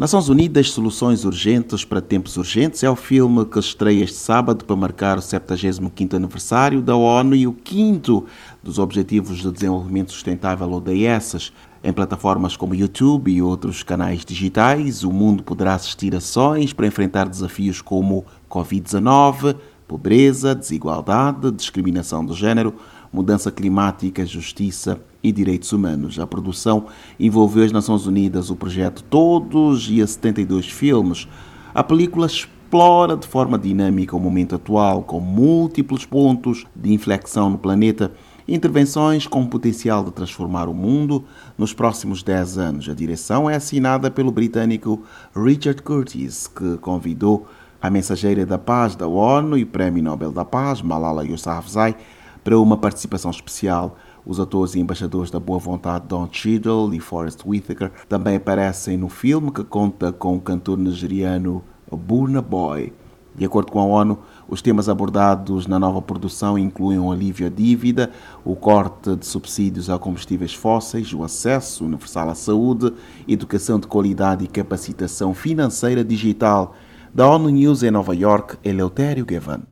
Nações Unidas, Soluções Urgentes para Tempos Urgentes é o filme que estreia este sábado para marcar o 75º aniversário da ONU e o quinto dos Objetivos de Desenvolvimento Sustentável ODS. Em plataformas como YouTube e outros canais digitais, o mundo poderá assistir a ações para enfrentar desafios como Covid-19, pobreza, desigualdade, discriminação de género, mudança climática, justiça e direitos humanos. A produção envolveu as Nações Unidas, o projeto Todos e a 72 filmes. A película explora de forma dinâmica o momento atual, com múltiplos pontos de inflexão no planeta, intervenções com potencial de transformar o mundo nos próximos 10 anos. A direção é assinada pelo britânico Richard Curtis, que convidou a mensageira da paz da ONU e Prémio Nobel da Paz, Malala Yousafzai, para uma participação especial. Os atores e embaixadores da boa vontade Don Cheadle e Forest Whitaker também aparecem no filme, que conta com o cantor nigeriano Burna Boy. De acordo com a ONU, os temas abordados na nova produção incluem o alívio à dívida, o corte de subsídios a combustíveis fósseis, o acesso universal à saúde, educação de qualidade e capacitação financeira digital. Da ONU News em Nova York, Eleutério Gavan.